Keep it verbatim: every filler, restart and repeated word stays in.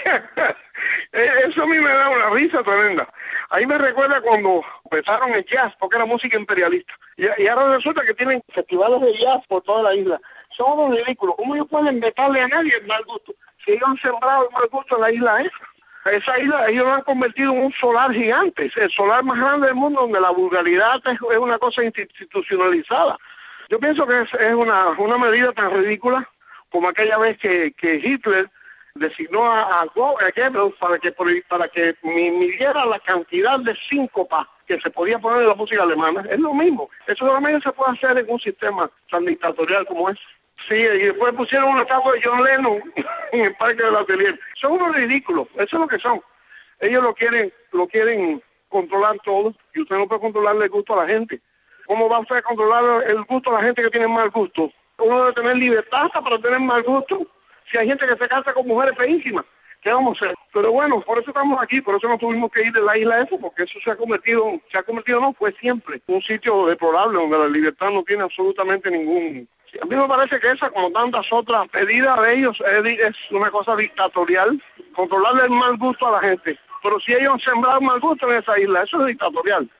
Eso a mí me da una risa tremenda. Ahí me recuerda cuando empezaron el jazz, porque era música imperialista. Y, y ahora resulta que tienen festivales de jazz por toda la isla. Son unos ridículos. ¿Cómo ellos pueden vetarle a nadie el mal gusto? Si ellos han sembrado el mal gusto en la isla esa. Esa isla, ellos lo han convertido en un solar gigante. Es el solar más grande del mundo, donde la vulgaridad es, es una cosa institucionalizada. Yo pienso que es, es una, una medida tan ridícula como aquella vez que, que Hitler designó a, a Goebbels para que para que midiera la cantidad de síncopas que se podía poner en la música alemana. Es lo mismo. Eso solamente se puede hacer en un sistema tan dictatorial como es. Sí, y después pusieron una estatua de John Lennon en el Parque del Atelier. Son unos ridículos. Eso es lo que son. Ellos lo quieren, lo quieren controlar todo, y usted no puede controlarle el gusto a la gente. ¿Cómo va usted a controlar el gusto a la gente que tiene mal gusto? Uno debe tener libertad hasta para tener mal gusto. Si hay gente que se casa con mujeres feísimas, ¿qué vamos a hacer? Pero bueno, por eso estamos aquí, por eso no tuvimos que ir de la isla esa, porque eso se ha convertido, se ha convertido, no, fue siempre un sitio deplorable donde la libertad no tiene absolutamente ningún... A mí me parece que esa, como tantas otras medidas de ellos, es, es una cosa dictatorial, controlarle el mal gusto a la gente. Pero si ellos han sembrado mal gusto en esa isla, eso es dictatorial.